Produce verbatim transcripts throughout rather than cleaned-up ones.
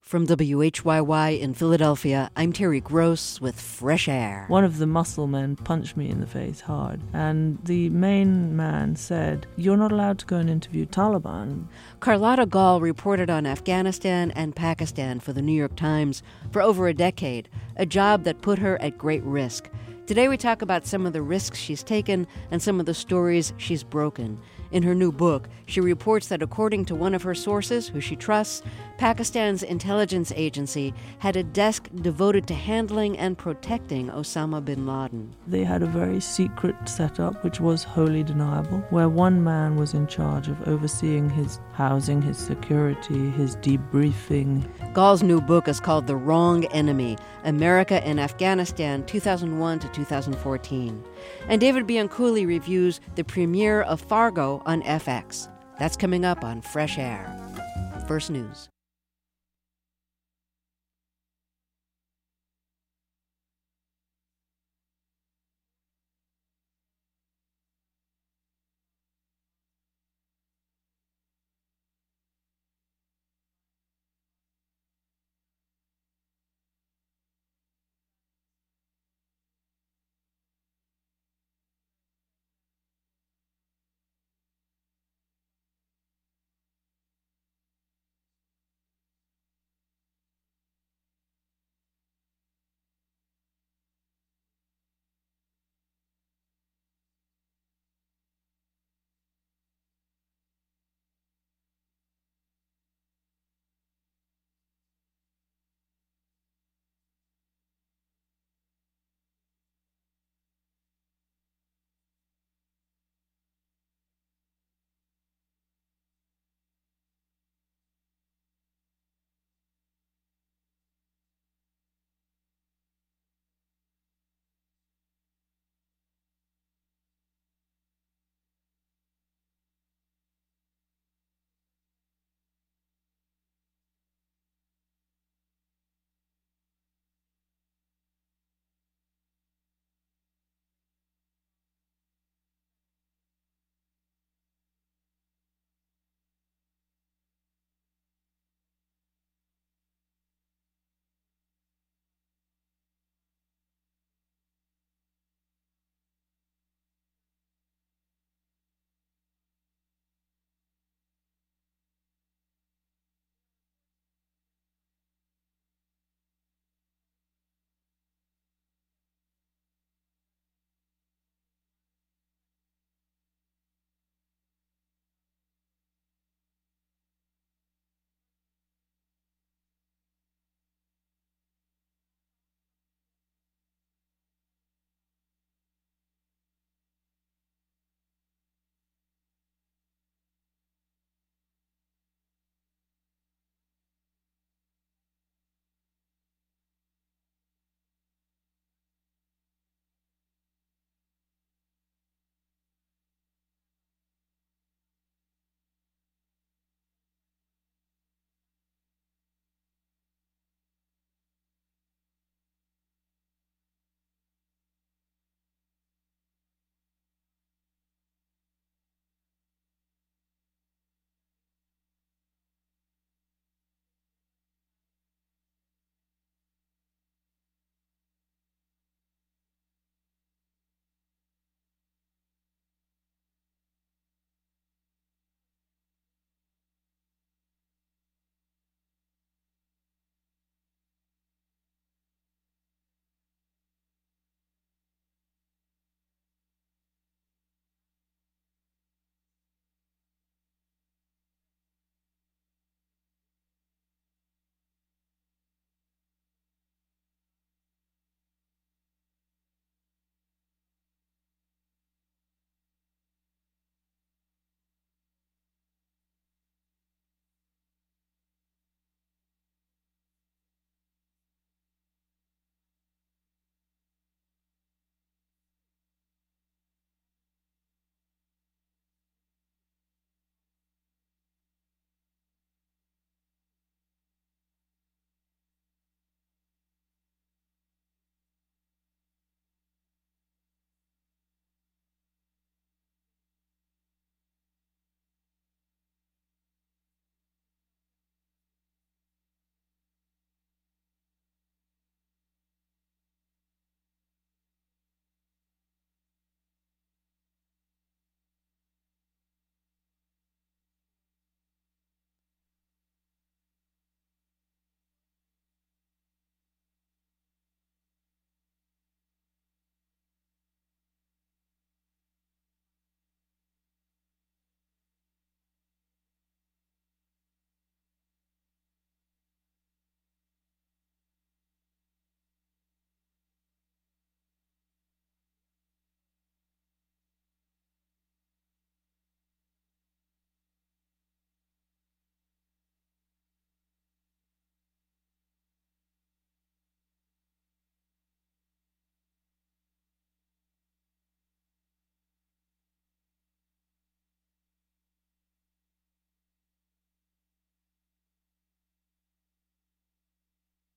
From W H Y Y in Philadelphia, I'm Terry Gross with Fresh Air. One of the muscle men punched me in the face hard, and the main man said, "You're not allowed to go and interview Taliban." Carlotta Gall reported on Afghanistan and Pakistan for the New York Times for over a decade, a job that put her at great risk. Today we talk about some of the risks she's taken and some of the stories she's broken. In her new book, she reports that according to one of her sources, who she trusts, Pakistan's intelligence agency had a desk devoted to handling and protecting Osama bin Laden. They had a very secret setup, which was wholly deniable, where one man was in charge of overseeing his housing, his security, his debriefing. Gall's new book is called The Wrong Enemy, America in Afghanistan, two thousand one to two thousand fourteen. And David Bianculli reviews the premiere of Fargo on F X. That's coming up on Fresh Air. First News.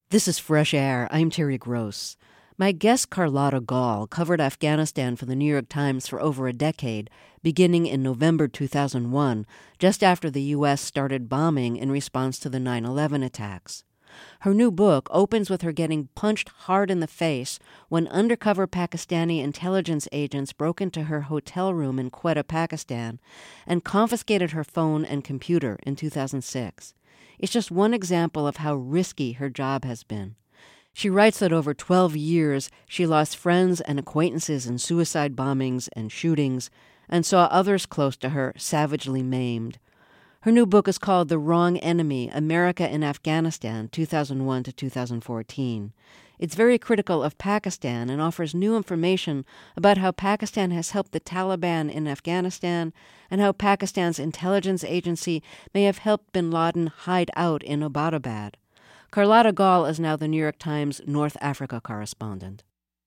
This is Fresh Air. I'm Terry Gross. My guest Carlotta Gall covered Afghanistan for the New York Times for over a decade, beginning in November two thousand one, just after the U S started bombing in response to the nine eleven attacks. Her new book opens with her getting punched hard in the face when undercover Pakistani intelligence agents broke into her hotel room in Quetta, Pakistan, and confiscated her phone and computer in two thousand six. It's just one example of how risky her job has been. She writes that over twelve years, she lost friends and acquaintances in suicide bombings and shootings, and saw others close to her savagely maimed. Her new book is called The Wrong Enemy, America in Afghanistan, two thousand one to two thousand fourteen. It's very critical of Pakistan and offers new information about how Pakistan has helped the Taliban in Afghanistan and how Pakistan's intelligence agency may have helped bin Laden hide out in Abbottabad. Carlotta Gall is now the New York Times North Africa correspondent.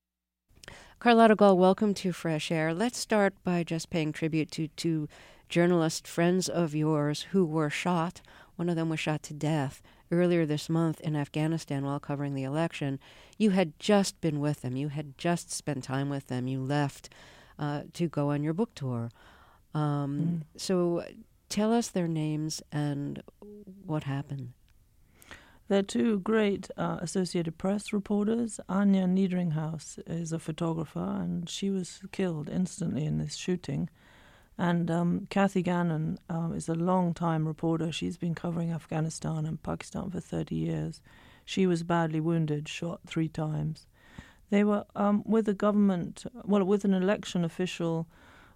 Carlotta Gall, welcome to Fresh Air. Let's start by just paying tribute to two journalist friends of yours who were shot. One of them was shot to death earlier this month in Afghanistan while covering the election. You had just been with them. You had just spent time with them. You left uh, to go on your book tour. Um, mm. So tell us their names and what happened. They're two great uh, Associated Press reporters. Anya Niederinghaus is a photographer, and she was killed instantly in this shooting. And um, Kathy Gannon um, is a long-time reporter. She's been covering Afghanistan and Pakistan for thirty years. She was badly wounded, shot three times. They were um, with a government, well, with an election official,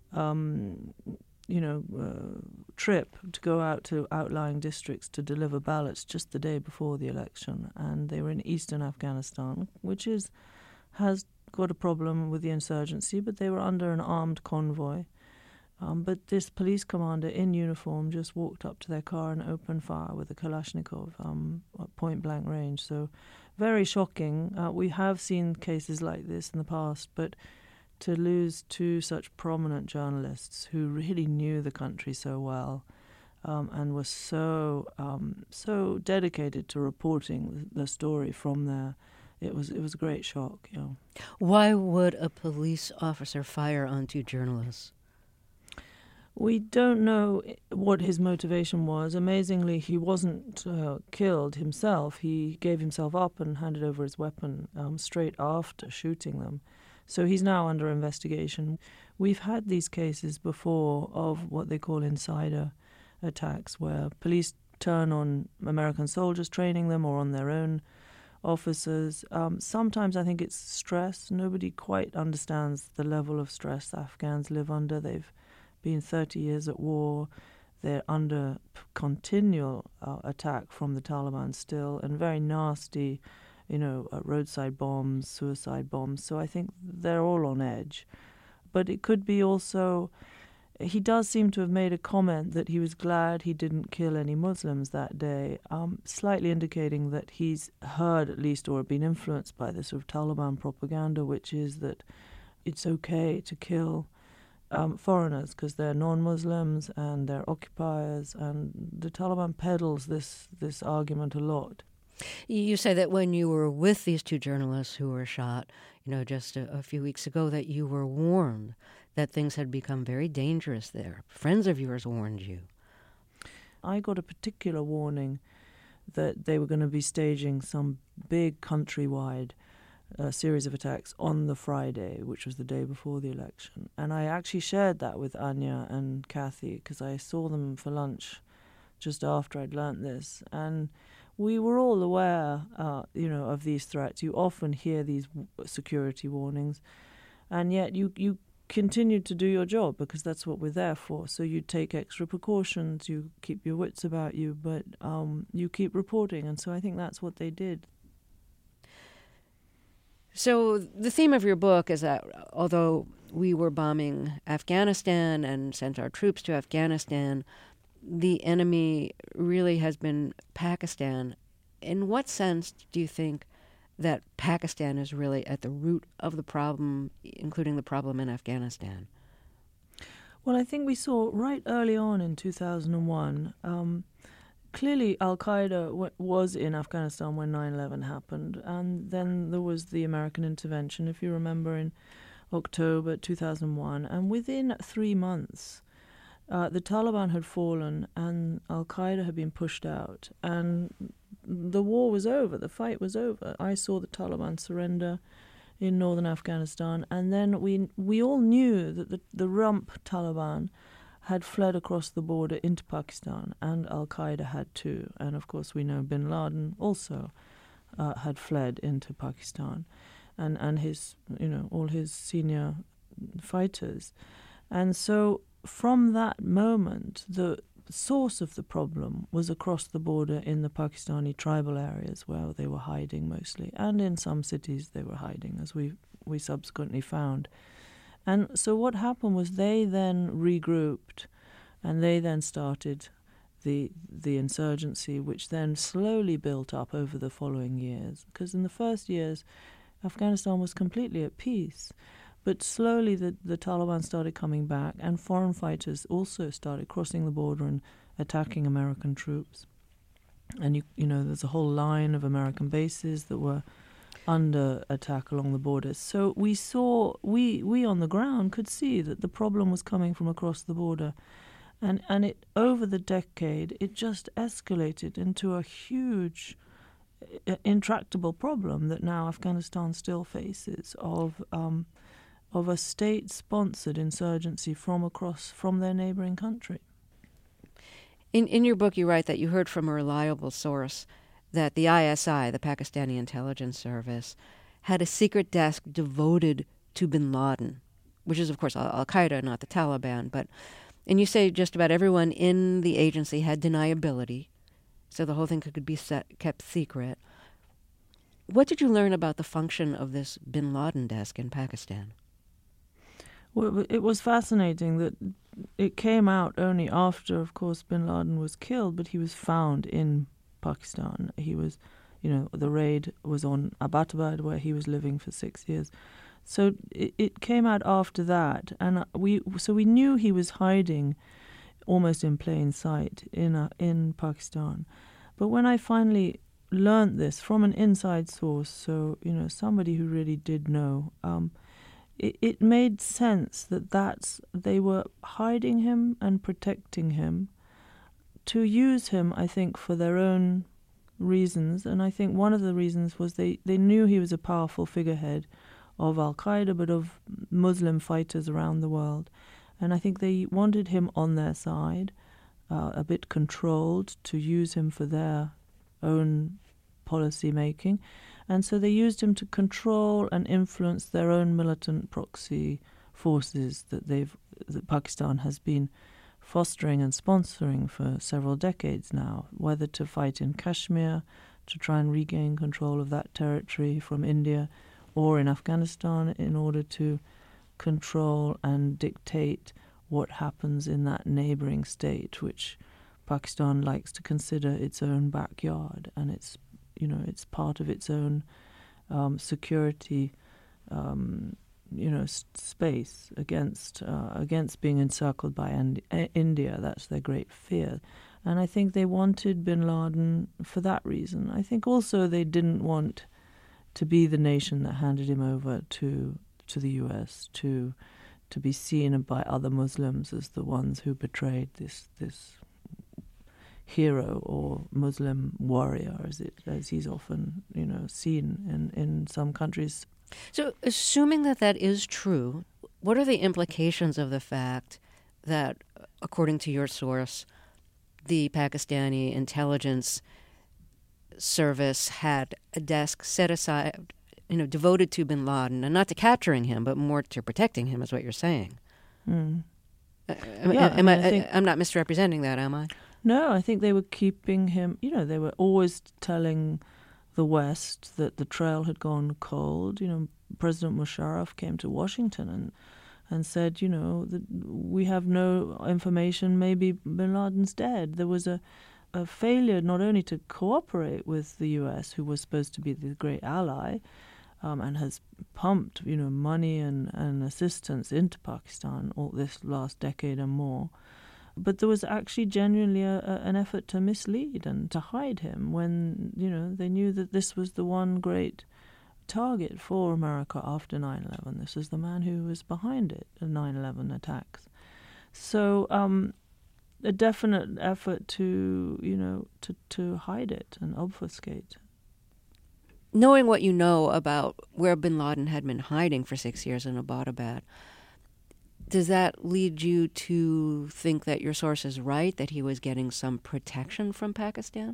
um, you know, uh, trip to go out to outlying districts to deliver ballots just the day before the election. And they were in eastern Afghanistan, which is has got a problem with the insurgency, but they were under an armed convoy. Um, but this police commander in uniform just walked up to their car and opened fire with a Kalashnikov um, at point-blank range. So very shocking. Uh, we have seen cases like this in the past, but to lose two such prominent journalists who really knew the country so well um, and were so um, so dedicated to reporting the story from there, it was it was a great shock. You know. Why would a police officer fire on two journalists? We don't know what his motivation was. Amazingly, he wasn't uh, killed himself. He gave himself up and handed over his weapon um, straight after shooting them. So he's now under investigation. We've had these cases before of what they call insider attacks, where police turn on American soldiers training them or on their own officers. Um, sometimes I think it's stress. Nobody quite understands the level of stress the Afghans live under. They've been thirty years at war. They're under p- continual uh, attack from the Taliban still, and very nasty, you know, uh, roadside bombs, suicide bombs. So I think they're all on edge. But it could be also, he does seem to have made a comment that he was glad he didn't kill any Muslims that day, um, slightly indicating that he's heard at least or been influenced by this sort of Taliban propaganda, which is that it's okay to kill Um, foreigners because they're non-Muslims and they're occupiers, and the Taliban peddles this this argument a lot. You say that when you were with these two journalists who were shot, you know, just a, a few weeks ago, that you were warned that things had become very dangerous there. Friends of yours warned you. I got a particular warning that they were going to be staging some big countrywide a series of attacks on the Friday, which was the day before the election. And I actually shared that with Anya and Kathy because I saw them for lunch just after I'd learnt this. And we were all aware, uh, you know, of these threats. You often hear these security warnings, and yet you, you continue to do your job because that's what we're there for. So you take extra precautions, you keep your wits about you, but um, you keep reporting. And so I think that's what they did. So the theme of your book is that although we were bombing Afghanistan and sent our troops to Afghanistan, the enemy really has been Pakistan. In what sense do you think that Pakistan is really at the root of the problem, including the problem in Afghanistan? Well, I think we saw right early on in two thousand one, um, clearly Al-Qaeda w- was in Afghanistan when nine eleven happened, and then there was the American intervention, if you remember, in October two thousand one, and within three months, uh, the Taliban had fallen and Al-Qaeda had been pushed out, and the war was over, the fight was over. I saw the Taliban surrender in northern Afghanistan, and then we we all knew that the, the rump Taliban had fled across the border into Pakistan, and Al-Qaeda had too. And of course we know bin Laden also uh, had fled into Pakistan, and, and his, you know, all his senior fighters. And so from that moment, the source of the problem was across the border in the Pakistani tribal areas where they were hiding mostly, and in some cities they were hiding, as we we subsequently found. And so what happened was they then regrouped, and they then started the the insurgency, which then slowly built up over the following years. Because in the first years, Afghanistan was completely at peace. But slowly the, the Taliban started coming back, and foreign fighters also started crossing the border and attacking American troops. And, you, you know, there's a whole line of American bases that were under attack along the borders. So we saw, we we on the ground could see that the problem was coming from across the border. And, and it over the decade, it just escalated into a huge, uh, intractable problem that now Afghanistan still faces of... Um, of a state-sponsored insurgency from across, from their neighboring country. In in your book, you write that you heard from a reliable source that the I S I, the Pakistani intelligence service, had a secret desk devoted to bin Laden, which is, of course, Al- Al-Qaeda, not the Taliban. But, and you say just about everyone in the agency had deniability, so the whole thing could be set, kept secret. What did you learn about the function of this bin Laden desk in Pakistan? Well, it was fascinating that it came out only after, of course, bin Laden was killed, but he was found in Pakistan. He was, you know, the raid was on Abbottabad, where he was living for six years. So it, it came out after that, and we so we knew he was hiding almost in plain sight in uh, in Pakistan. But when I finally learnt this from an inside source, so, you know, somebody who really did know, um, It, it made sense that that's, they were hiding him and protecting him to use him, I think, for their own reasons. And I think one of the reasons was they, they knew he was a powerful figurehead of Al-Qaeda, but of Muslim fighters around the world. And I think they wanted him on their side, uh, a bit controlled, to use him for their own policy making. And so they used him to control and influence their own militant proxy forces that they've that Pakistan has been fostering and sponsoring for several decades now, whether to fight in Kashmir, to try and regain control of that territory from India, or in Afghanistan in order to control and dictate what happens in that neighboring state, which Pakistan likes to consider its own backyard, and it's you know, it's part of its own um, security, um, you know, s- space against uh, against being encircled by Indi- India. That's their great fear. And I think they wanted bin Laden for that reason. I think also they didn't want to be the nation that handed him over to to the U S, to to be seen by other Muslims as the ones who betrayed this this hero or Muslim warrior, as it as he's often, you know, seen in, in some countries. So, assuming that that is true, what are the implications of the fact that, according to your source, the Pakistani intelligence service had a desk set aside, you know, devoted to bin Laden, and not to capturing him, but more to protecting him, is what you're saying? Mm. Uh, am, yeah, am I, I, mean, I think, I'm not misrepresenting that, am I? No, I think they were keeping him, you know, they were always telling the West that the trail had gone cold. You know, President Musharraf came to Washington and and said, you know, that we have no information, maybe bin Laden's dead. There was a, a failure not only to cooperate with the U S, who was supposed to be the great ally, um, and has pumped, you know, money and, and assistance into Pakistan all this last decade and more, But there was actually genuinely a, a, an effort to mislead and to hide him when, you know, they knew that this was the one great target for America after nine eleven. This was the man who was behind it, the nine eleven attacks. So um, a definite effort to, you know, to, to hide it and obfuscate. Knowing what you know about where bin Laden had been hiding for six years in Abbottabad, does that lead you to think that your source is right, that he was getting some protection from Pakistan?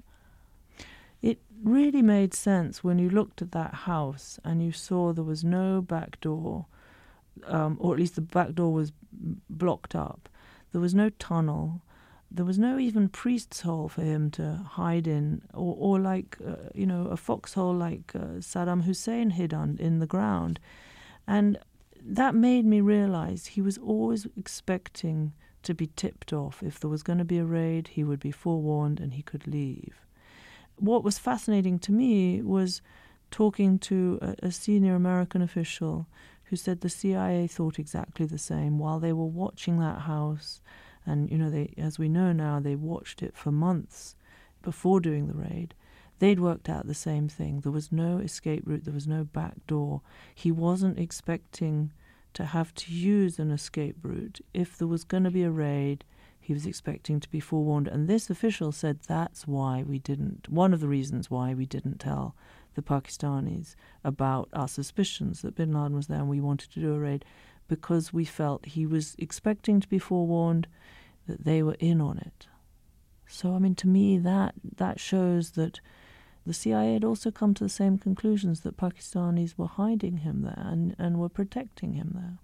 It really made sense when you looked at that house and you saw there was no back door, um, or at least the back door was blocked up. There was no tunnel. There was no even priest's hole for him to hide in, or, or like, uh, you know, a foxhole like uh, Saddam Hussein hid on in the ground. And that made me realize he was always expecting to be tipped off. If there was going to be a raid, he would be forewarned and he could leave. What was fascinating to me was talking to a, a senior American official who said the C I A thought exactly the same while they were watching that house. And, you know, they, as we know now, they watched it for months before doing the raid. They'd worked out the same thing. There was no escape route. There was no back door. He wasn't expecting to have to use an escape route. If there was going to be a raid, he was expecting to be forewarned. And this official said that's why we didn't, one of the reasons why we didn't tell the Pakistanis about our suspicions that bin Laden was there and we wanted to do a raid, because we felt he was expecting to be forewarned, that they were in on it. So, I mean, to me, that that shows that the C I A had also come to the same conclusions, that Pakistanis were hiding him there and, and were protecting him there.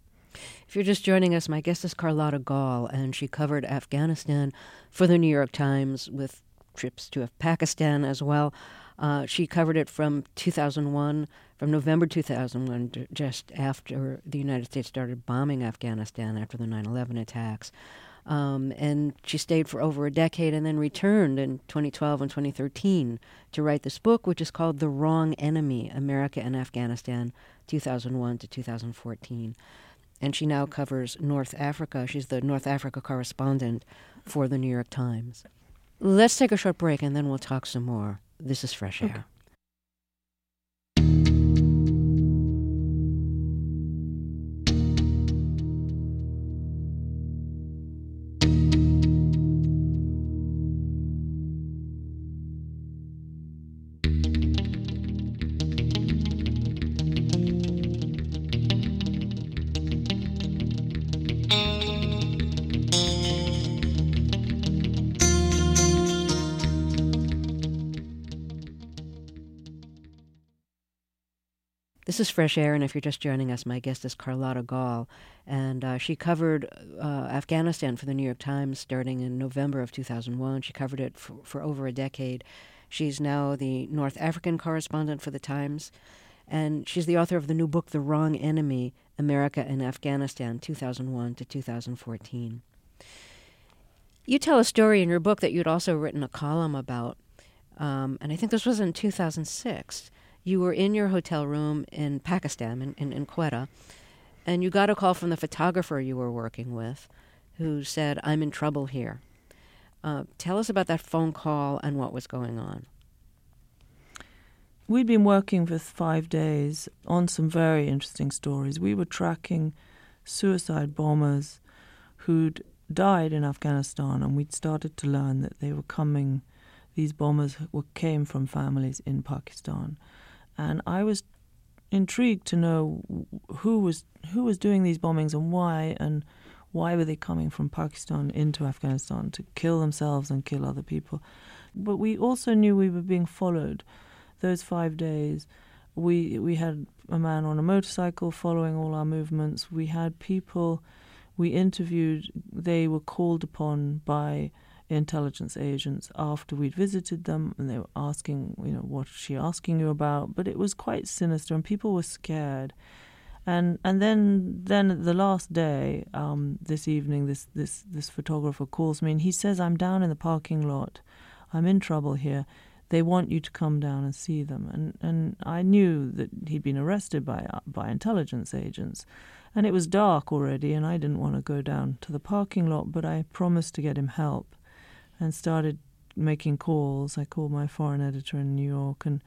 If you're just joining us, my guest is Carlotta Gall, and she covered Afghanistan for the New York Times with trips to Pakistan as well. Uh, she covered it from two thousand one, from November two thousand one, just after the United States started bombing Afghanistan after the nine eleven attacks. Um, and she stayed for over a decade and then returned in twenty twelve and twenty thirteen to write this book, which is called The Wrong Enemy, America and Afghanistan, two thousand one to two thousand fourteen. And she now covers North Africa. She's the North Africa correspondent for the New York Times. Let's take a short break and then we'll talk some more. This is Fresh Air. Okay. This is Fresh Air, and if you're just joining us, my guest is Carlotta Gall, and uh, she covered uh, Afghanistan for the New York Times starting in November of two thousand one. She covered it for, for over a decade. She's now the North African correspondent for the Times, and she's the author of the new book, The Wrong Enemy, America and Afghanistan, two thousand one to two thousand fourteen. You tell a story in your book that you'd also written a column about, um, and I think this was in two thousand six. You were in your hotel room in Pakistan, in, in, in Quetta, and you got a call from the photographer you were working with who said, "I'm in trouble here." Uh, tell us about that phone call and what was going on. We'd been working for five days on some very interesting stories. We were tracking suicide bombers who'd died in Afghanistan, and we'd started to learn that they were coming, these bombers were, came from families in Pakistan. And I was intrigued to know who was who was doing these bombings and why, and why were they coming from Pakistan into Afghanistan to kill themselves and kill other people. But we also knew we were being followed. Those five days, we we had a man on a motorcycle following all our movements. We had people we interviewed. They were called upon by intelligence agents after we'd visited them, and they were asking, you know, what is she asking you about? But it was quite sinister, and people were scared. And and then then the last day, um, this evening, this, this, this photographer calls me, and he says, "I'm down in the parking lot. I'm in trouble here. they want you to come down and see them. And, and I knew that he'd been arrested by by intelligence agents. And it was dark already, and I didn't want to go down to the parking lot, but I promised to get him help and started making calls. I called my foreign editor in New York. and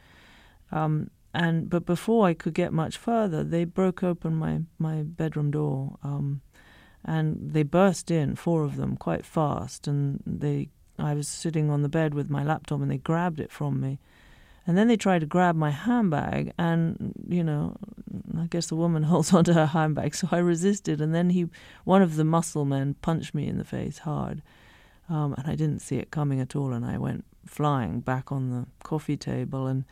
um, and But before I could get much further, they broke open my, my bedroom door. Um, and they burst in, four of them, quite fast. And they I was sitting on the bed with my laptop, and they grabbed it from me. And then they tried to grab my handbag, and, you know, I guess the woman holds onto her handbag, so I resisted. And then he, one of the muscle men punched me in the face hard, um, and I didn't see it coming at all, and I went flying back on the coffee table and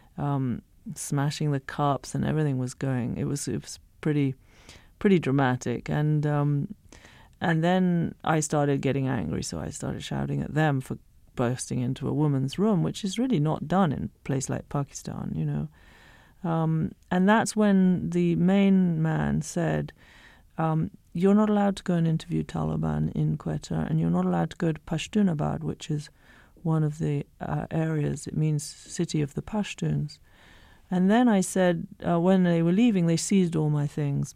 um, smashing the cups, and everything was going. It was it was pretty pretty dramatic, and um, and then I started getting angry, so I started shouting at them for bursting into a woman's room, which is really not done in a place like Pakistan, you know. Um, and that's when the main man said, um, you're not allowed to go and interview Taliban in Quetta, and you're not allowed to go to Pashtunabad, which is one of the uh, areas, it means city of the Pashtuns. And then I said, uh, when they were leaving, they seized all my things,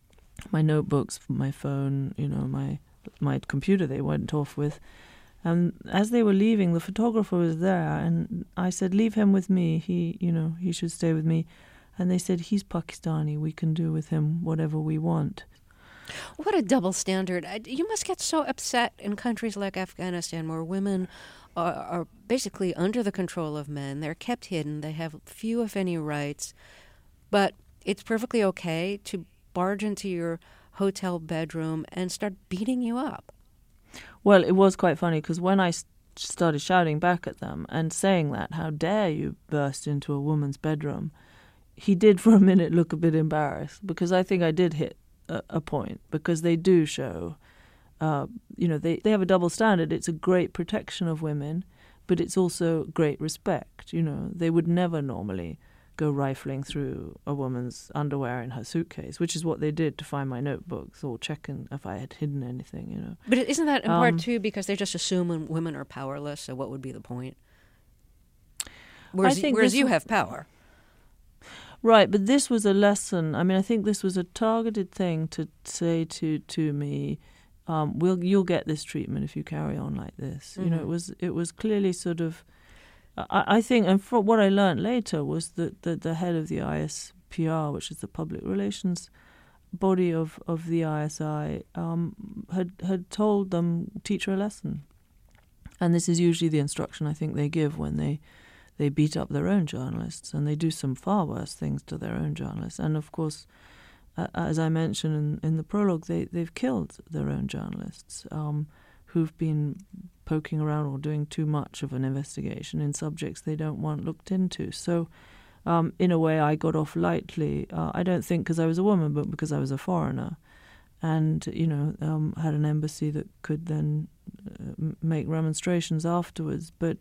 my notebooks, my phone, you know, my my computer they went off with. And as they were leaving, the photographer was there, and I said, leave him with me. He, you know, he should stay with me. And they said, he's Pakistani. We can do with him whatever we want. What a double standard. You must get so upset in countries like Afghanistan, where women are, are basically under the control of men. They're kept hidden. They have few, if any, rights. But it's perfectly okay to barge into your hotel bedroom and start beating you up. Well, it was quite funny, because when I started shouting back at them and saying that, how dare you burst into a woman's bedroom, he did for a minute look a bit embarrassed, because I think I did hit a, a point, because they do show, uh, you know, they, they have a double standard. It's a great protection of women, but it's also great respect. You know, they would never normally go rifling through a woman's underwear in her suitcase, which is what they did to find my notebooks, or checking if I had hidden anything, you know. But isn't that in um, part, too, because they just assume women are powerless, so what would be the point? Whereas, I think whereas you w- have power. Right, but this was a lesson. I mean, I think this was a targeted thing to say to to me, um, "We'll you'll get this treatment if you carry on like this." Mm-hmm. You know, it was it was clearly sort of. I, I think, and for what I learned later was that the, the head of the I S P R, which is the public relations body of, of the I S I, um, had had told them, teach her a lesson. And this is usually the instruction I think they give when they, they beat up their own journalists, and they do some far worse things to their own journalists. And of course, uh, as I mentioned in, in the prologue, they, they've killed their own journalists um, who've been poking around or doing too much of an investigation in subjects they don't want looked into. So um, in a way, I got off lightly. Uh, I don't think because I was a woman, but because I was a foreigner, and, you know, um, had an embassy that could then uh, make remonstrations afterwards. But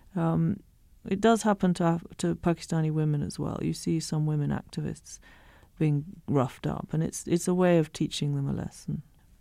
um, it does happen to have, to Pakistani women as well. You see some women activists being roughed up, and it's it's a way of teaching them a lesson.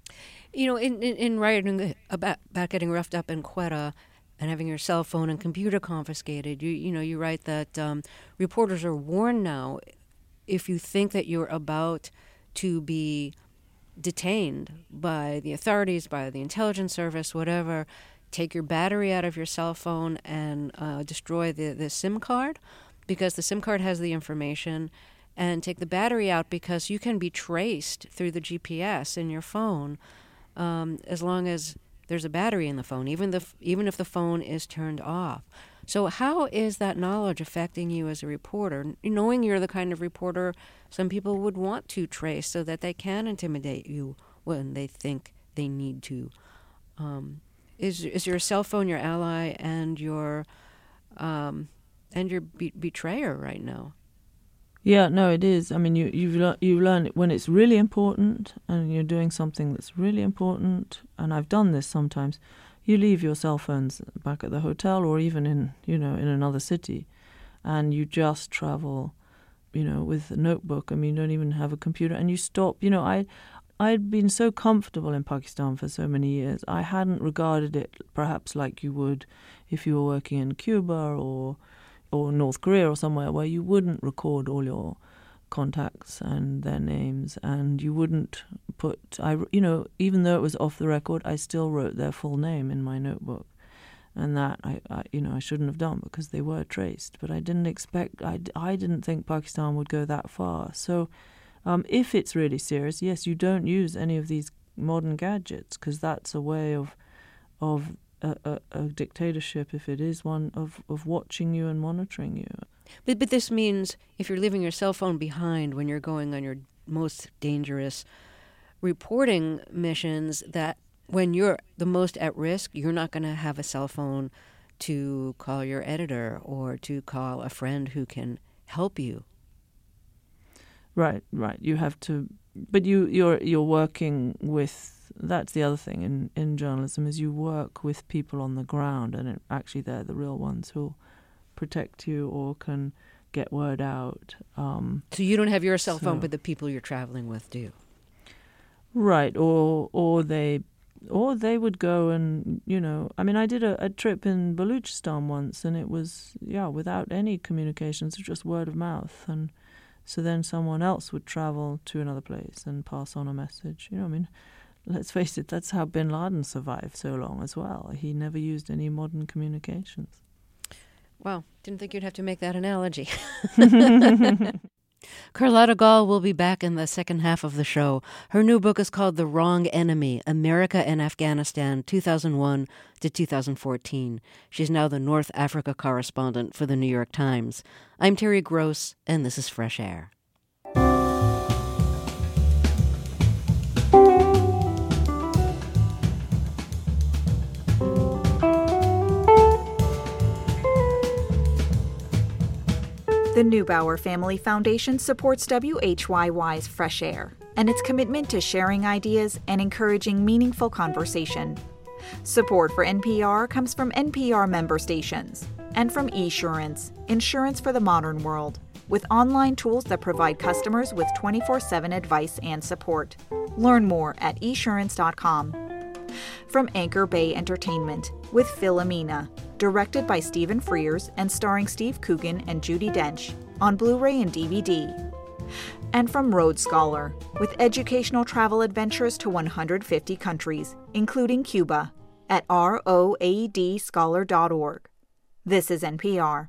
You know, in, in, in writing about, about getting roughed up in Quetta and having your cell phone and computer confiscated, you you know, you write that um, reporters are warned now, if you think that you're about to be detained by the authorities, by the intelligence service, whatever, take your battery out of your cell phone and uh, destroy the, the SIM card, because the SIM card has the information, and take the battery out because you can be traced through the G P S in your phone. Um, as long as there's a battery in the phone, even the even if the phone is turned off. So how is that knowledge affecting you as a reporter, knowing you're the kind of reporter some people would want to trace so that they can intimidate you when they think they need to? Um, is is your cell phone your ally and your um, and your be- betrayer right now? Yeah, no, it is. I mean, you, you've learned you learn it when it's really important, and you're doing something that's really important. And I've done this sometimes. You leave your cell phones back at the hotel, or even in you know in another city, and you just travel, you know, with a notebook. I mean, you don't even have a computer, and you stop. You know, I I'd been so comfortable in Pakistan for so many years. I hadn't regarded it perhaps like you would if you were working in Cuba or or North Korea or somewhere where you wouldn't record all your contacts and their names, and you wouldn't put, I, you know, even though it was off the record, I still wrote their full name in my notebook. And that, I, I you know, I shouldn't have done because they were traced. But I didn't expect, I, I didn't think Pakistan would go that far. So um, if it's really serious, yes, you don't use any of these modern gadgets because that's a way of of a, a, a dictatorship, if it is one, of, of watching you and monitoring you. But, but this means if you're leaving your cell phone behind when you're going on your most dangerous reporting missions, that when you're the most at risk, you're not going to have a cell phone to call your editor or to call a friend who can help you. Right, right. You have to, but you, you're you're working with. That's the other thing in, in journalism is you work with people on the ground, and it, actually they're the real ones who'll protect you or can get word out. Um, so you don't have your cell phone, so, but the people you're traveling with do. Right, or or they or they would go and, you know, I mean, I did a, a trip in Baluchistan once, and it was, yeah, without any communications, just word of mouth. And so then someone else would travel to another place and pass on a message. You know, I mean, let's face it, that's how bin Laden survived so long as well. He never used any modern communications. Well, didn't think you'd have to make that analogy. Carlotta Gall will be back in the second half of the show. Her new book is called The Wrong Enemy, America and Afghanistan, two thousand one to two thousand fourteen. She's now the North Africa correspondent for the New York Times. I'm Terry Gross, and this is Fresh Air. The Neubauer Family Foundation supports W H Y Y's Fresh Air and its commitment to sharing ideas and encouraging meaningful conversation. Support for N P R comes from N P R member stations and from eSurance, insurance for the modern world, with online tools that provide customers with twenty-four seven advice and support. Learn more at esurance dot com. From Anchor Bay Entertainment, with Philomena, directed by Stephen Frears and starring Steve Coogan and Judi Dench, on Blu-ray and D V D. And from Road Scholar, with educational travel adventures to one hundred fifty countries, including Cuba, at road scholar dot org. This is N P R.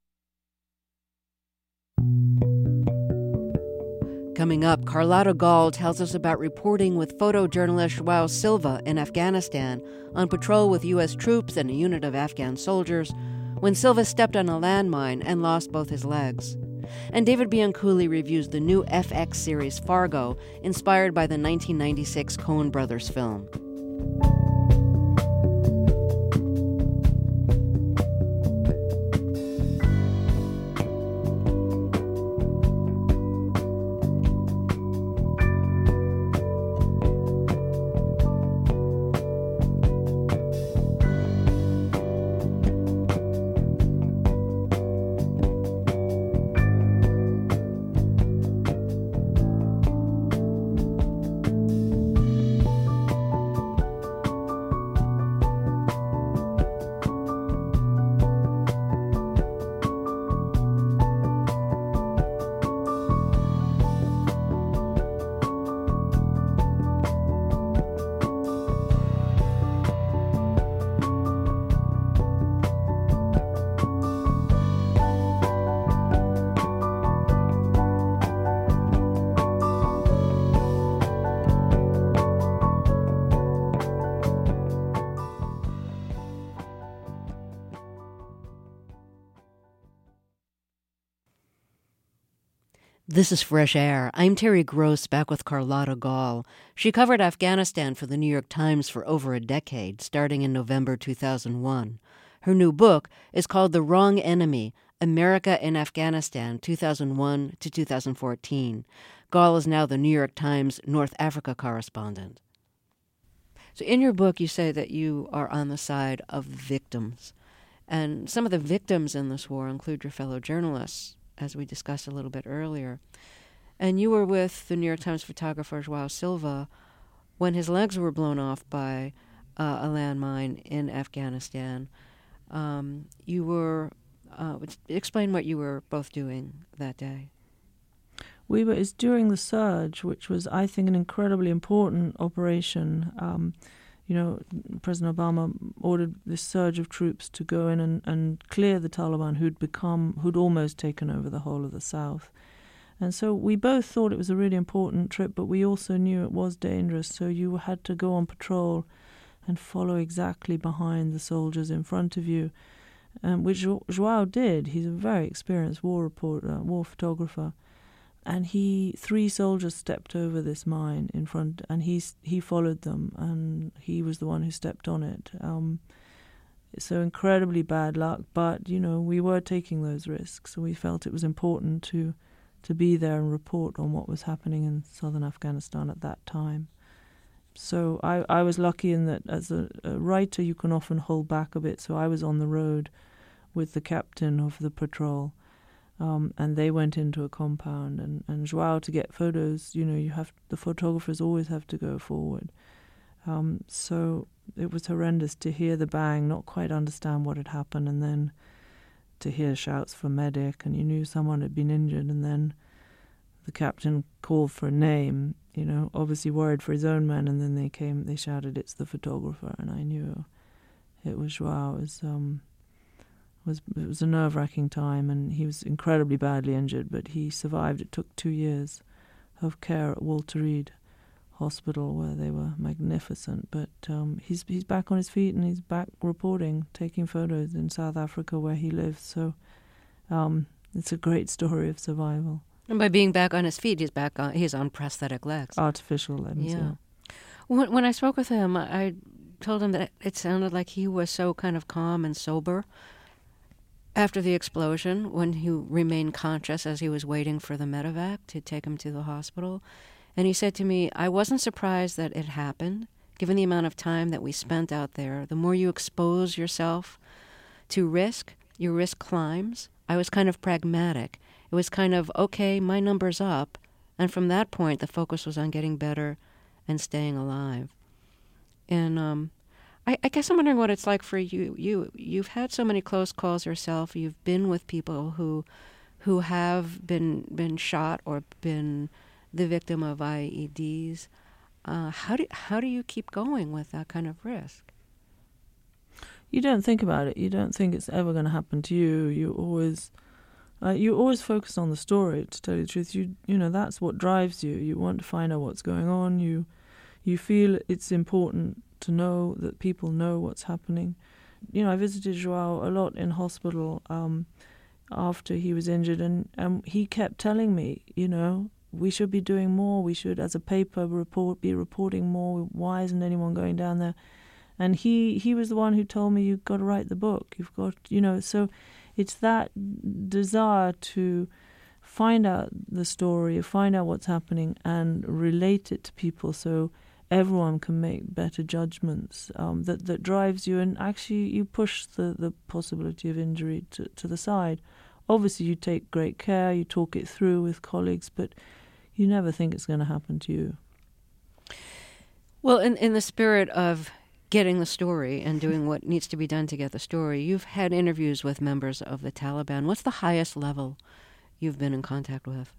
Coming up, Carlotta Gall tells us about reporting with photojournalist Joao Silva in Afghanistan on patrol with U S troops and a unit of Afghan soldiers when Silva stepped on a landmine and lost both his legs. And David Bianculli reviews the new F X series Fargo, inspired by the nineteen ninety-six Coen Brothers film. This is Fresh Air. I'm Terry Gross, back with Carlotta Gall. She covered Afghanistan for the New York Times for over a decade, starting in November two thousand one. Her new book is called The Wrong Enemy, America in Afghanistan, two thousand one to two thousand fourteen. Gall is now the New York Times North Africa correspondent. So in your book, you say that you are on the side of victims. And some of the victims in this war include your fellow journalists, as we discussed a little bit earlier. And you were with the New York Times photographer Joao Silva when his legs were blown off by uh, a landmine in Afghanistan. Um, you were, uh, explain what you were both doing that day. We were, it's during the surge, which was, I think, an incredibly important operation. Um, you know, President Obama ordered this surge of troops to go in and, and clear the Taliban, who'd become, who'd almost taken over the whole of the South. And so we both thought it was a really important trip, but we also knew it was dangerous. So you had to go on patrol and follow exactly behind the soldiers in front of you, um, which Joao did. He's a very experienced war reporter, war photographer. And he, three soldiers stepped over this mine in front, and he he followed them, and he was the one who stepped on it. Um, so incredibly bad luck, but you know we were taking those risks, so we felt it was important to to be there and report on what was happening in southern Afghanistan at that time. So I, I was lucky in that as a, a writer you can often hold back a bit. So I was on the road with the captain of the patrol. Um, and they went into a compound, and, and Joao, to get photos, you know, you have the photographers always have to go forward. Um, so it was horrendous to hear the bang, not quite understand what had happened, and then to hear shouts for medic, and you knew someone had been injured, and then the captain called for a name, you know, obviously worried for his own men, and then they came, they shouted, "It's the photographer," and I knew it was Joao. It was, um, Was, it was a nerve-wracking time, and he was incredibly badly injured, but he survived. It took two years of care at Walter Reed Hospital, where they were magnificent. But um, he's he's back on his feet, and he's back reporting, taking photos in South Africa where he lives. So um, it's a great story of survival. And by being back on his feet, he's back on. He's on prosthetic legs, artificial limbs. Yeah. yeah. When, when I spoke with him, I told him that it sounded like he was so kind of calm and sober after the explosion, when he remained conscious as he was waiting for the medevac to take him to the hospital. And he said to me, "I wasn't surprised that it happened, given the amount of time that we spent out there. The more you expose yourself to risk, your risk climbs. I was kind of pragmatic. It was kind of, okay, my number's up." And from that point, the focus was on getting better and staying alive. And um I, I guess I'm wondering what it's like for you. You you've had so many close calls yourself. You've been with people who, who have been been shot or been the victim of I E Ds. Uh, how do how do you keep going with that kind of risk? You don't think about it. You don't think it's ever going to happen to you. You always, uh, you always focus on the story. To tell you the truth, you you know that's what drives you. You want to find out what's going on. You, you feel it's important to know that people know what's happening. You know, I visited Joao a lot in hospital um, after he was injured, and, and he kept telling me, you know, we should be doing more. We should, as a paper, report be reporting more. Why isn't anyone going down there? And he, he was the one who told me, you've got to write the book. You've got, you know, so it's that desire to find out the story, find out what's happening, and relate it to people so everyone can make better judgments, um, that, that drives you, and actually you push the, the possibility of injury to, to the side. Obviously you take great care, you talk it through with colleagues, but you never think it's going to happen to you. Well, in, in the spirit of getting the story and doing what needs to be done to get the story, you've had interviews with members of the Taliban. What's the highest level you've been in contact with?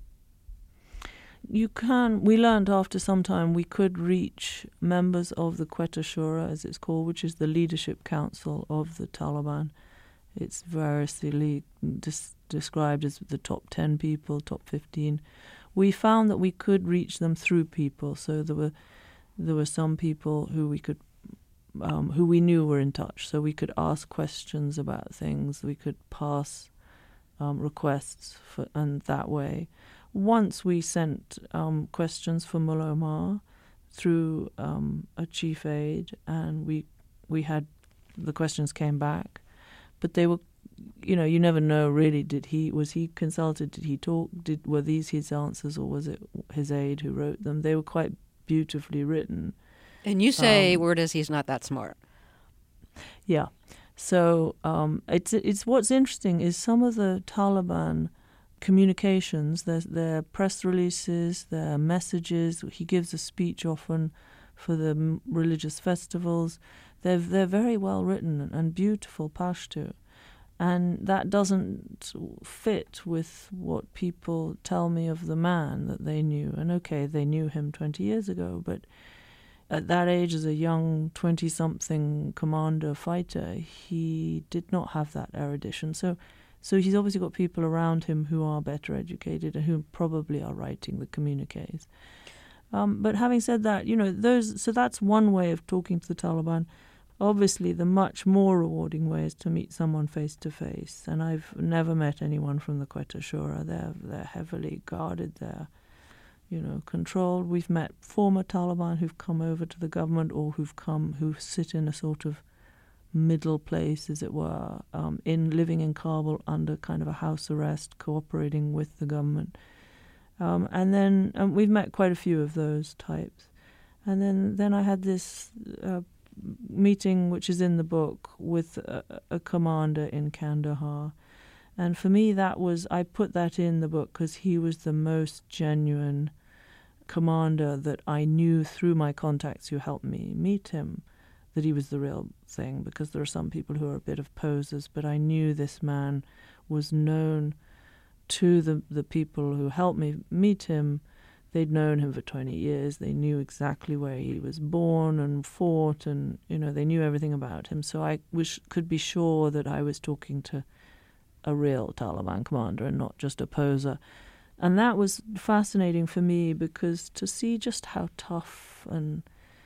You can, we learned after some time we could reach members of the Quetta Shura, as it's called, which is the leadership council of the Taliban. It's variously dis- described as the top ten people, top fifteen. We found that we could reach them through people, so there were there were some people who we could, um, who we knew were in touch, so we could ask questions about things, we could pass um, requests, for, and that way. Once we sent um, questions for Mullah Omar through um, a chief aide, and we we had the questions came back, but they were, you know, you never know really. Did he was he consulted? Did he talk? Did were these his answers, or was it his aide who wrote them? They were quite beautifully written. And you say, um, word is he's not that smart. Yeah. So um, it's it's what's interesting is some of the Taliban communications, their, their press releases, their messages. He gives a speech often for the m- religious festivals. They're, they're very well written and beautiful Pashto. And that doesn't fit with what people tell me of the man that they knew. And okay, they knew him twenty years ago, but at that age, as a young twenty-something commander fighter, he did not have that erudition. So so he's obviously got people around him who are better educated and who probably are writing the communiques. Um, but having said that, you know, those so that's one way of talking to the Taliban. Obviously, the much more rewarding way is to meet someone face-to-face. And I've never met anyone from the Quetta Shura. They're, they're heavily guarded. They're, you know, controlled. We've met former Taliban who've come over to the government or who've come, who sit in a sort of middle place, as it were, um, in living in Kabul under kind of a house arrest, cooperating with the government. Um, and then um, we've met quite a few of those types. And then, then I had this uh, meeting, which is in the book, with a, a commander in Kandahar. And for me, that was, I put that in the book because he was the most genuine commander that I knew through my contacts who helped me meet him, that he was the real thing, because there are some people who are a bit of posers, but I knew this man was known to the, the people who helped me meet him. They'd known him for twenty years. They knew exactly where he was born and fought, and, you know, they knew everything about him. So I wish, could be sure that I was talking to a real Taliban commander and not just a poser. And that was fascinating for me, because to see just how tough and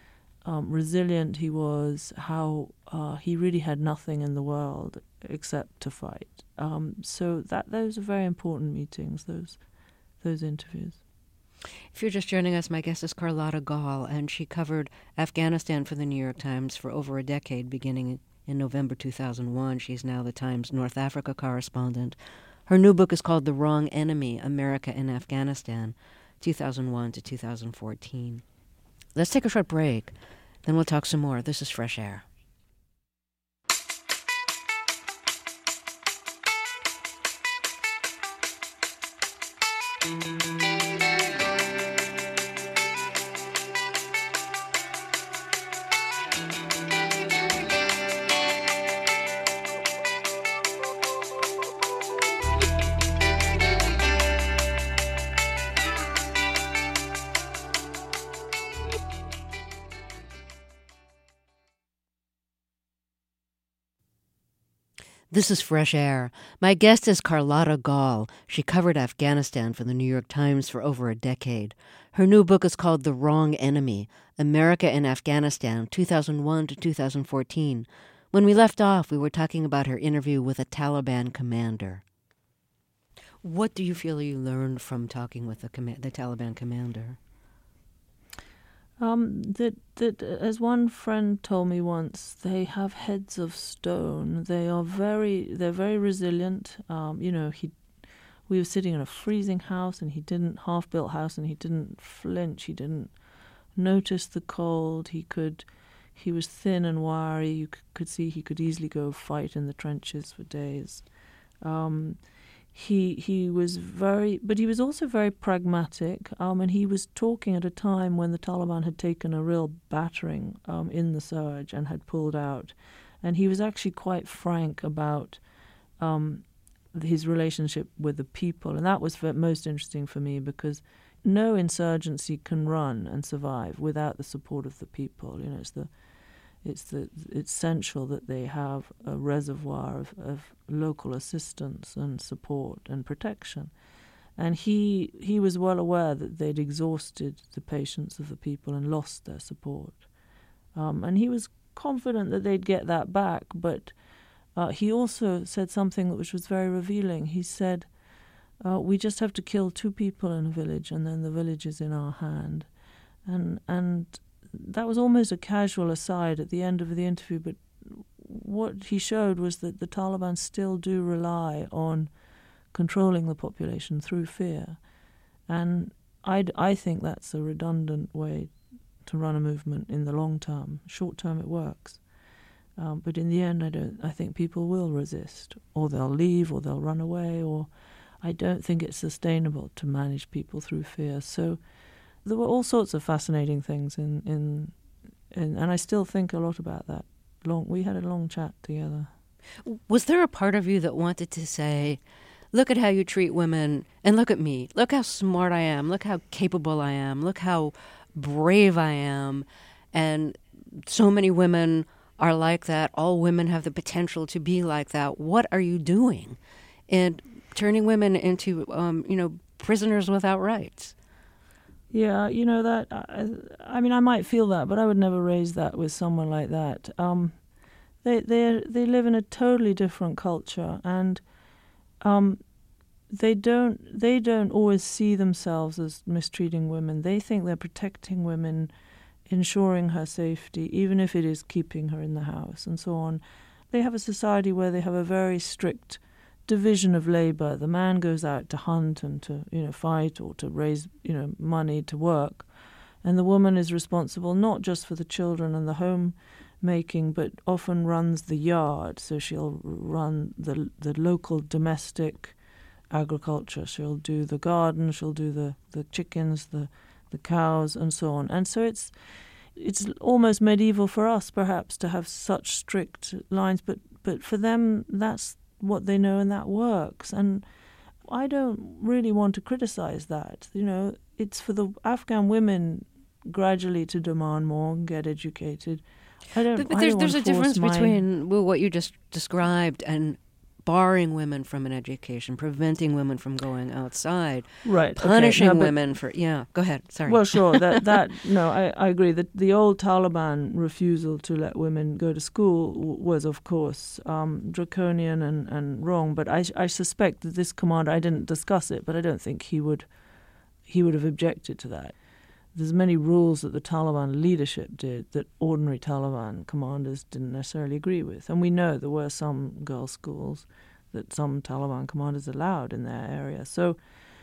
um, resilient he was, how uh, he really had nothing in the world except to fight. Um, so that those are very important meetings, those those interviews. If you're just joining us, my guest is Carlotta Gall, and she covered Afghanistan for the New York Times for over a decade, beginning in November two thousand one. She's now the Times North Africa correspondent. Her new book is called The Wrong Enemy, America in Afghanistan, two thousand one to two thousand fourteen. Let's take a short break, then we'll talk some more. This is Fresh Air. This is Fresh Air. My guest is Carlotta Gall. She covered Afghanistan for the New York Times for over a decade. Her new book is called The Wrong Enemy, America in Afghanistan, two thousand one to two thousand fourteen. When we left off, we were talking about her interview with a Taliban commander. What do you feel you learned from talking with the, com- the Taliban commander? Um, that that as one friend told me once, they have heads of stone. They are very they're very resilient. Um, you know, he we were sitting in a freezing house, and he didn't half built house, and he didn't flinch. He didn't notice the cold. He could he was thin and wiry. You c- could see he could easily go fight in the trenches for days. Um, He he was very, but he was also very pragmatic, um, and he was talking at a time when the Taliban had taken a real battering um, in the surge and had pulled out, and he was actually quite frank about um, his relationship with the people, and that was for, most interesting for me, because no insurgency can run and survive without the support of the people. You know, it's the It's the, it's essential that they have a reservoir of, of local assistance and support and protection. And he he was well aware that they'd exhausted the patience of the people and lost their support. Um, and he was confident that they'd get that back, but uh, he also said something which was very revealing. He said, uh, we just have to kill two people in a village, and then the village is in our hand. And and... That was almost a casual aside at the end of the interview, but what he showed was that the Taliban still do rely on controlling the population through fear. And I'd, I think that's a redundant way to run a movement in the long term. Short term it works. Um, but in the end, I don't. I think people will resist, or they'll leave, or they'll run away, or I don't think it's sustainable to manage people through fear. So there were all sorts of fascinating things in, in, in and I still think a lot about that. Long, we had a long chat together. Was there a part of you that wanted to say, look at how you treat women, and look at me. Look how smart I am. Look how capable I am. Look how brave I am. And so many women are like that. All women have the potential to be like that. What are you doing in turning women into, um, you know, prisoners without rights? Yeah, you know, that, I, I mean, I might feel that, but I would never raise that with someone like that. Um, they, they, they live in a totally different culture, and um, they don't, they don't always see themselves as mistreating women. They think they're protecting women, ensuring her safety, even if it is keeping her in the house and so on. They have a society where they have a very strict division of labor. The man goes out to hunt and to, you know, fight or to raise, you know, money to work. And the woman is responsible not just for the children and the home making, but often runs the yard. So she'll run the the local domestic agriculture. She'll do the garden, she'll do the, the chickens, the the cows and so on. And so it's it's almost medieval for us, perhaps, to have such strict lines, but but for them that's what they know and that works. And I don't really want to criticize that. You know, it's for the Afghan women gradually to demand more and get educated. I don't But, but I there's, don't there's a want to force difference my- between well, what you just described and barring women from an education, preventing women from going outside, right, okay. punishing No, but- women for, yeah, go ahead, sorry. Well, sure, that, that no, I, I agree that the old Taliban refusal to let women go to school w- was, of course, um, draconian and, and wrong, but I, I suspect that this commander, I didn't discuss it, but I don't think he would he would have objected to that. There's many rules that the Taliban leadership did that ordinary Taliban commanders didn't necessarily agree with. And we know there were some girls' schools that some Taliban commanders allowed in their area. So,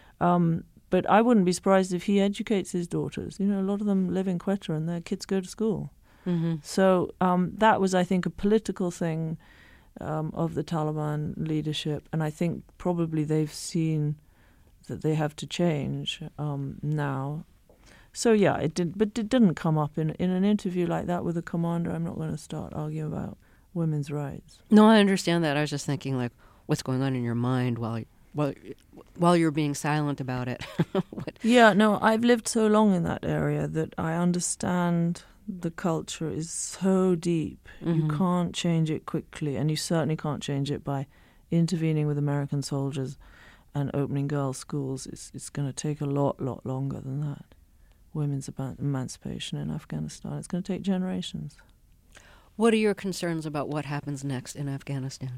um, but I wouldn't be surprised if he educates his daughters. You know, a lot of them live in Quetta and their kids go to school. Mm-hmm. So um, that was, I think, a political thing um, of the Taliban leadership. And I think probably they've seen that they have to change um, now. So yeah, it did, but it didn't come up in in an interview like that with a commander. I'm not going to start arguing about women's rights. No, I understand that. I was just thinking, like, what's going on in your mind while while while you're being silent about it. What? Yeah, no, I've lived so long in that area that I understand the culture is so deep. Mm-hmm. You can't change it quickly, and you certainly can't change it by intervening with American soldiers and opening girls' schools. It's it's going to take a lot, lot longer than that. Women's emancipation in Afghanistan. It's going to take generations. What are your concerns about what happens next in Afghanistan?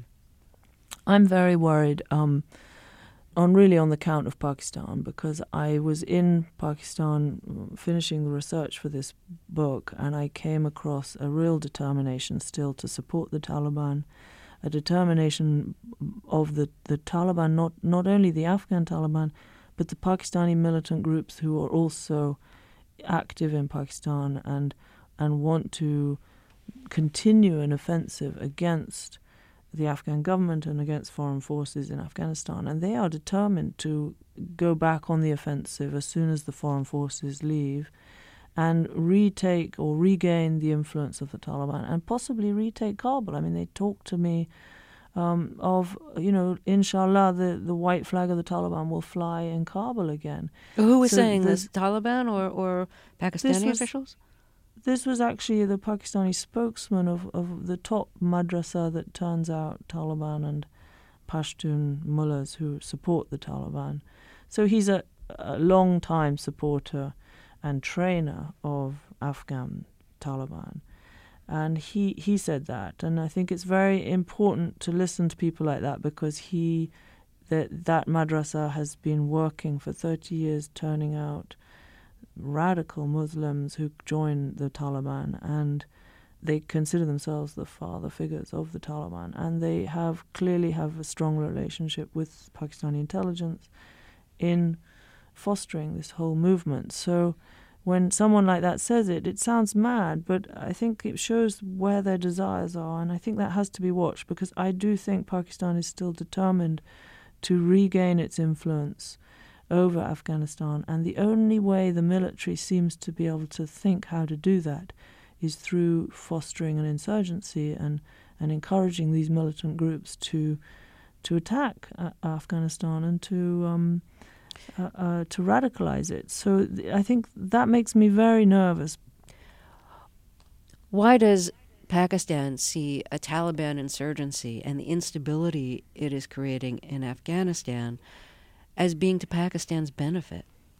I'm very worried um, on really on the count of Pakistan, because I was in Pakistan finishing the research for this book, and I came across a real determination still to support the Taliban, a determination of the, the Taliban, not, not only the Afghan Taliban, but the Pakistani militant groups who are also active in Pakistan and and want to continue an offensive against the Afghan government and against foreign forces in Afghanistan. And they are determined to go back on the offensive as soon as the foreign forces leave and retake or regain the influence of the Taliban and possibly retake Kabul. I mean, they talk to me um, of, you know, inshallah, the, the white flag of the Taliban will fly in Kabul again. Who was So saying this- this? Taliban or, or Pakistani was- officials? This was actually the Pakistani spokesman of, of the top madrasa that turns out Taliban and Pashtun mullahs who support the Taliban. So he's a, a long-time supporter and trainer of Afghan Taliban. And he, he said that. And I think it's very important to listen to people like that, because he that, that madrasa has been working for thirty years turning out radical Muslims who join the Taliban, and they consider themselves the father figures of the Taliban, and they have clearly have a strong relationship with Pakistani intelligence in fostering this whole movement. So when someone like that says it, it sounds mad, but I think it shows where their desires are, and I think that has to be watched, because I do think Pakistan is still determined to regain its influence over Afghanistan. And the only way the military seems to be able to think how to do that is through fostering an insurgency and, and encouraging these militant groups to to attack uh, Afghanistan and to um, uh, uh, to radicalize it. So th- I think that makes me very nervous. Why does Pakistan see a Taliban insurgency and the instability it is creating in Afghanistan as being to Pakistan's benefit?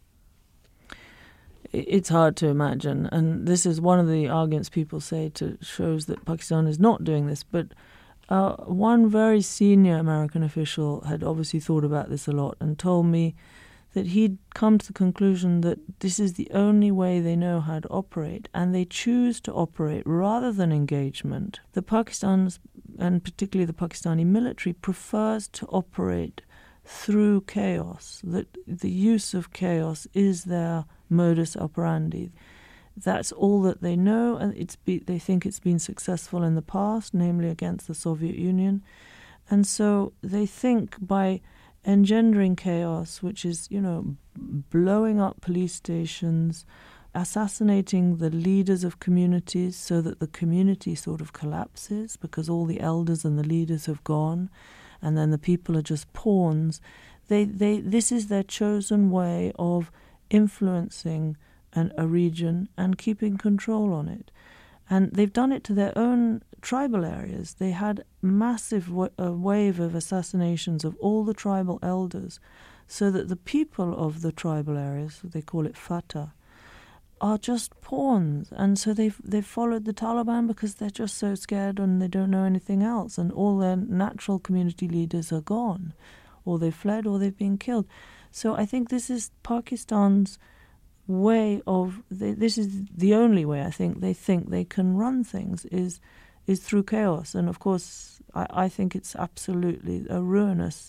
It's hard to imagine, and this is one of the arguments people say to shows that Pakistan is not doing this. But uh, one very senior American official had obviously thought about this a lot and told me that he'd come to the conclusion that this is the only way they know how to operate, and they choose to operate rather than engagement. The Pakistan's, and particularly the Pakistani military, prefers to operate through chaos, that the use of chaos is their modus operandi. That's all that they know, and it's be, they think it's been successful in the past, namely against the Soviet Union. And so they think by engendering chaos, which is, you know, blowing up police stations, assassinating the leaders of communities so that the community sort of collapses because all the elders and the leaders have gone, and then the people are just pawns. They, they, this is their chosen way of influencing an, a region and keeping control on it. And they've done it to their own tribal areas. They had massive wa- a wave of assassinations of all the tribal elders so that the people of the tribal areas, they call it Fatah, are just pawns. And so they've, they've followed the Taliban because they're just so scared and they don't know anything else. And all their natural community leaders are gone, or they've fled, or they've been killed. So I think this is Pakistan's way of, they, this is the only way I think they think they can run things is is through chaos. And of course I, I think it's absolutely a ruinous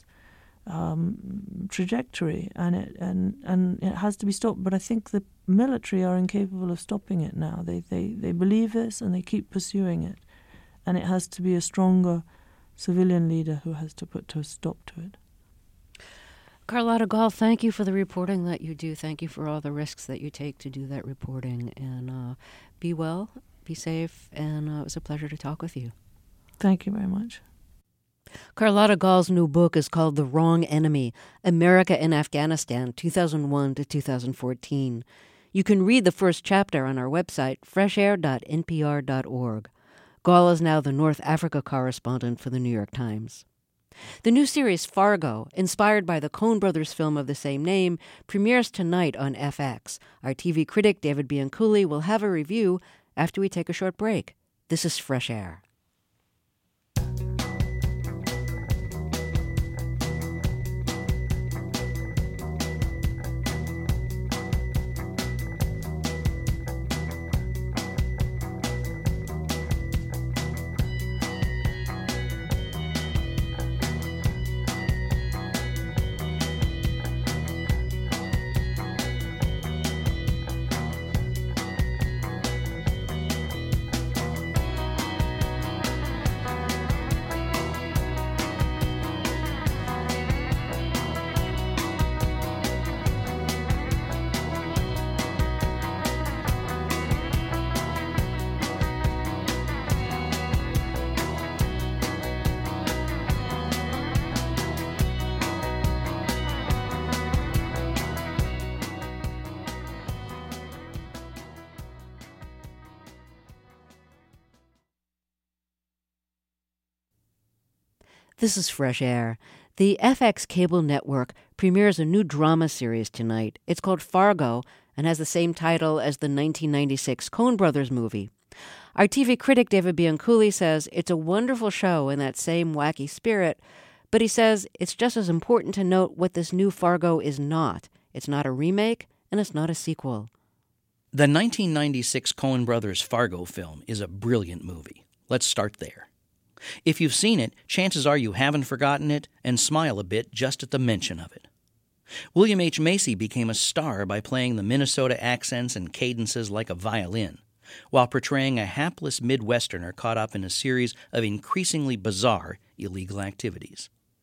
um, trajectory, and it and, and it has to be stopped. But I think the military are incapable of stopping it now. They, they, they believe this and they keep pursuing it. And it has to be a stronger civilian leader who has to put a stop to it. Carlotta Gall, thank you for the reporting that you do. Thank you for all the risks that you take to do that reporting. And uh, be well, be safe, and uh, it was a pleasure to talk with you. Thank you very much. Carlotta Gall's new book is called The Wrong Enemy, America in Afghanistan, two thousand one to two thousand fourteen. You can read the first chapter on our website, fresh air dot n p r dot org. Gall is now the North Africa correspondent for the New York Times. The new series Fargo, inspired by the Coen brothers film of the same name, premieres tonight on F X. Our T V critic, David Bianculli, will have a review after we take a short break. This is Fresh Air. This is Fresh Air. The F X cable network premieres a new drama series tonight. It's called Fargo and has the same title as the nineteen ninety-six Coen brothers movie. Our T V critic David Bianculli says it's a wonderful show in that same wacky spirit, but he says it's just as important to note what this new Fargo is not. It's not a remake, and it's not a sequel. The nineteen ninety-six Coen brothers Fargo film is a brilliant movie. Let's start there. If you've seen it, chances are you haven't forgotten it and smile a bit just at the mention of it. William H. Macy became a star by playing the Minnesota accents and cadences like a violin, while portraying a hapless Midwesterner caught up in a series of increasingly bizarre illegal activities.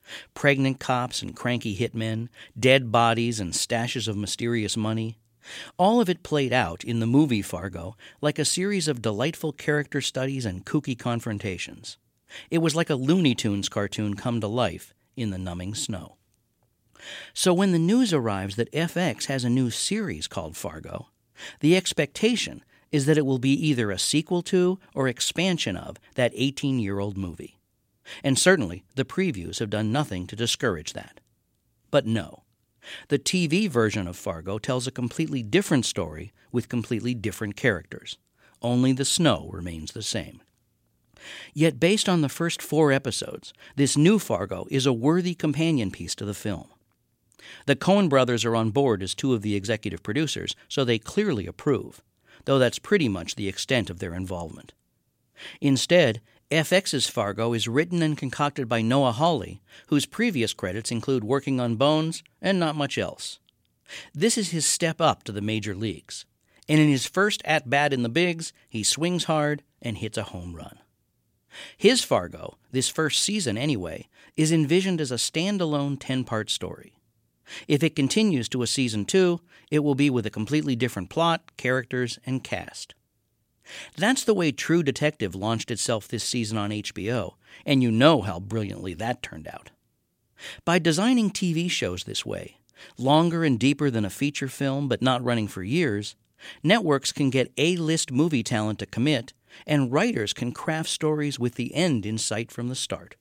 Pregnant cops and cranky hitmen, dead bodies and stashes of mysterious money. All of it played out in the movie Fargo like a series of delightful character studies and kooky confrontations. It was like a Looney Tunes cartoon come to life in the numbing snow. So when the news arrives that F X has a new series called Fargo, the expectation is that it will be either a sequel to or expansion of that eighteen-year-old movie. And certainly the previews have done nothing to discourage that. But no. The T V version of Fargo tells a completely different story with completely different characters. Only the snow remains the same. Yet based on the first four episodes, this new Fargo is a worthy companion piece to the film. The Coen brothers are on board as two of the executive producers, so they clearly approve, though that's pretty much the extent of their involvement. Instead, F X's Fargo is written and concocted by Noah Hawley, whose previous credits include working on Bones and not much else. This is his step up to the major leagues, and in his first at-bat in the bigs, he swings hard and hits a home run. His Fargo, this first season anyway, is envisioned as a standalone ten-part story. If it continues to a season two, it will be with a completely different plot, characters, and cast. That's the way True Detective launched itself this season on H B O, and you know how brilliantly that turned out. By designing T V shows this way, longer and deeper than a feature film but not running for years, networks can get A-list movie talent to commit, and writers can craft stories with the end in sight from the start.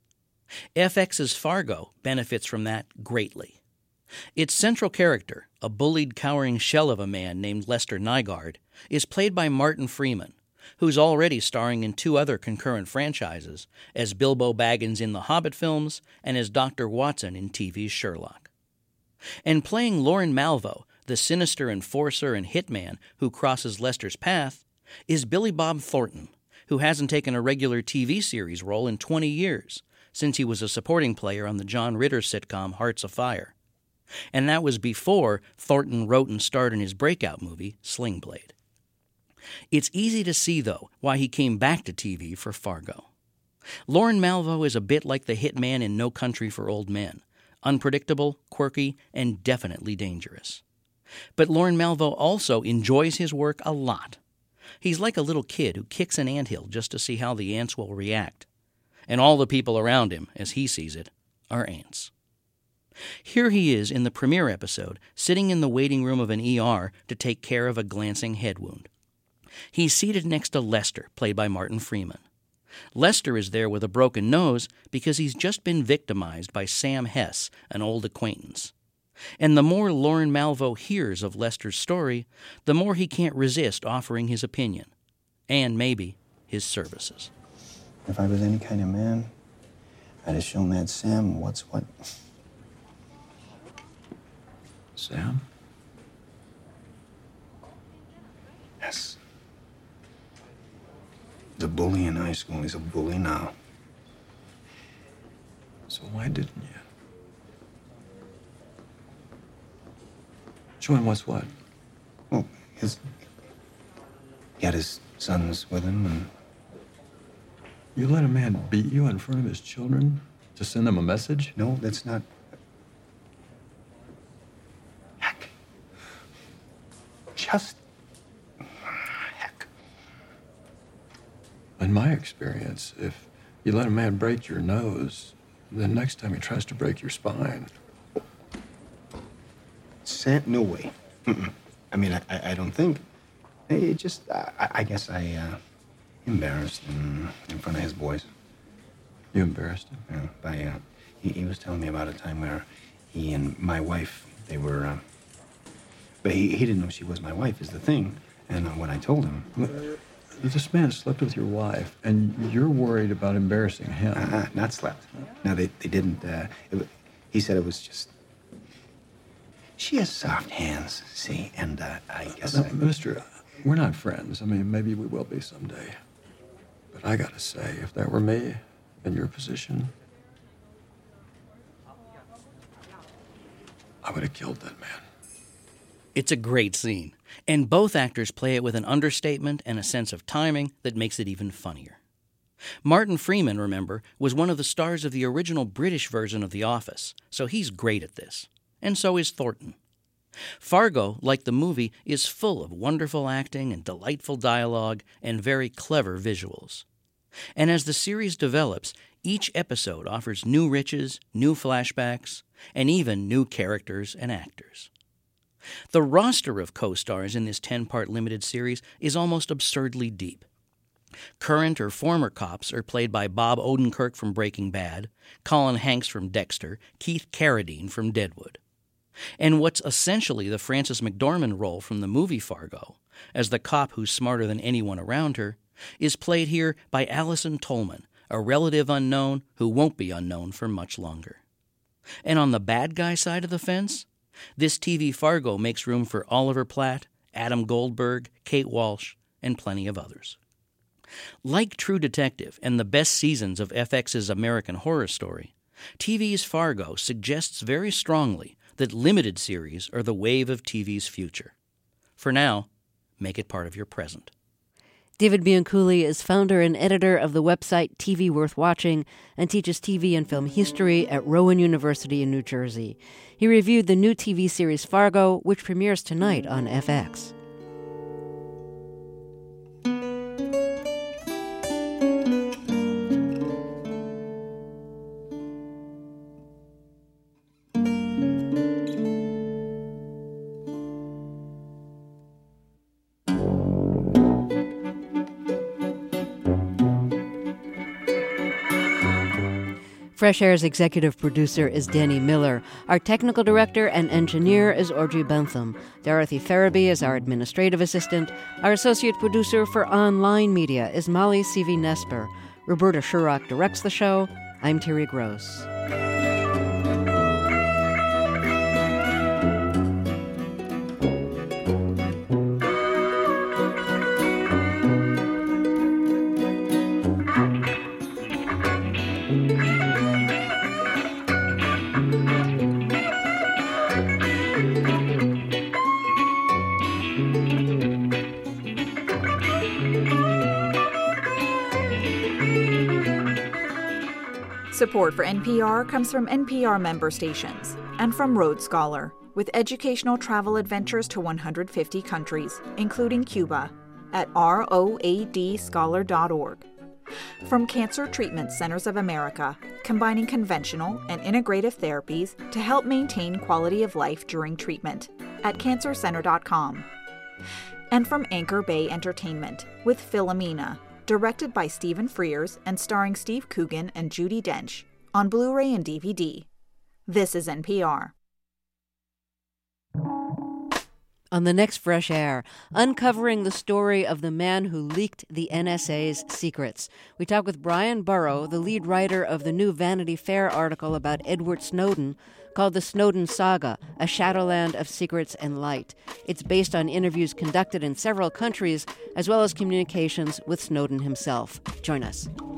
F X's Fargo benefits from that greatly. Its central character, a bullied, cowering shell of a man named Lester Nygaard, is played by Martin Freeman, who's already starring in two other concurrent franchises, as Bilbo Baggins in the Hobbit films and as Doctor Watson in T V's Sherlock. And playing Lorne Malvo, the sinister enforcer and hitman who crosses Lester's path, is Billy Bob Thornton, who hasn't taken a regular T V series role in twenty years, since he was a supporting player on the John Ritter sitcom Hearts of Fire. And that was before Thornton wrote and starred in his breakout movie, Sling Blade. It's easy to see, though, why he came back to T V for Fargo. Lorne Malvo is a bit like the hitman in No Country for Old Men, unpredictable, quirky, and definitely dangerous. But Lorne Malvo also enjoys his work a lot. He's like a little kid who kicks an anthill just to see how the ants will react. And all the people around him, as he sees it, are ants. Here he is in the premiere episode, sitting in the waiting room of an E R to take care of a glancing head wound. He's seated next to Lester, played by Martin Freeman. Lester is there with a broken nose because he's just been victimized by Sam Hess, an old acquaintance. And the more Lorne Malvo hears of Lester's story, the more he can't resist offering his opinion, and maybe his services. If I was any kind of man, I'd have shown that Sam what's what. Sam? Yes. The bully in high school, he's a bully now. So why didn't you? Show him what's what? Well, his... He had his sons with him, and... You let a man beat you in front of his children to send them a message? No, that's not... Heck. Just... Heck. In my experience, if you let a man break your nose, then next time he tries to break your spine. Sam, no way. Mm-mm. I mean, I, I, I don't think. It just, I, I guess I uh, embarrassed him in front of his boys. You embarrassed him? Yeah, by, uh, he, he was telling me about a time where he and my wife, they were, uh, but he, he didn't know she was my wife, is the thing. And uh, when I told him... Well, this man slept with your wife, and you're worried about embarrassing him. Uh-uh, not slept. No, they, they didn't. Uh, it, he said it was just... She has soft hands, see, and uh, I guess... Now, I... Mister, we're not friends. I mean, maybe we will be someday. But I gotta say, if that were me in your position, I would have killed that man. It's a great scene, and both actors play it with an understatement and a sense of timing that makes it even funnier. Martin Freeman, remember, was one of the stars of the original British version of The Office, so he's great at this. And so is Thornton. Fargo, like the movie, is full of wonderful acting and delightful dialogue and very clever visuals. And as the series develops, each episode offers new riches, new flashbacks, and even new characters and actors. The roster of co-stars in this ten-part limited series is almost absurdly deep. Current or former cops are played by Bob Odenkirk from Breaking Bad, Colin Hanks from Dexter, Keith Carradine from Deadwood. And what's essentially the Frances McDormand role from the movie Fargo, as the cop who's smarter than anyone around her, is played here by Allison Tolman, a relative unknown who won't be unknown for much longer. And on the bad guy side of the fence, this T V Fargo makes room for Oliver Platt, Adam Goldberg, Kate Walsh, and plenty of others. Like True Detective and the best seasons of F X's American Horror Story, T V's Fargo suggests very strongly that limited series are the wave of T V's future. For now, make it part of your present. David Bianculli is founder and editor of the website T V Worth Watching and teaches T V and film history at Rowan University in New Jersey. He reviewed the new T V series Fargo, which premieres tonight on F X. Fresh Air's executive producer is Danny Miller. Our technical director and engineer is Audrey Bentham. Dorothy Farabee is our administrative assistant. Our associate producer for online media is Molly Seavey-Nesper. Roberta Shurock directs the show. I'm Terry Gross. Support for N P R comes from N P R member stations and from Road Scholar, with educational travel adventures to one hundred fifty countries, including Cuba, at road scholar dot org. From Cancer Treatment Centers of America, combining conventional and integrative therapies to help maintain quality of life during treatment, at cancer center dot com. And from Anchor Bay Entertainment, with Philomena, directed by Stephen Frears and starring Steve Coogan and Judi Dench, on Blu-ray and D V D. This is N P R. On the next Fresh Air, uncovering the story of the man who leaked the N S A's secrets. We talk with Brian Burrow, the lead writer of the new Vanity Fair article about Edward Snowden, called The Snowden Saga, A Shadowland of Secrets and Light. It's based on interviews conducted in several countries, as well as communications with Snowden himself. Join us.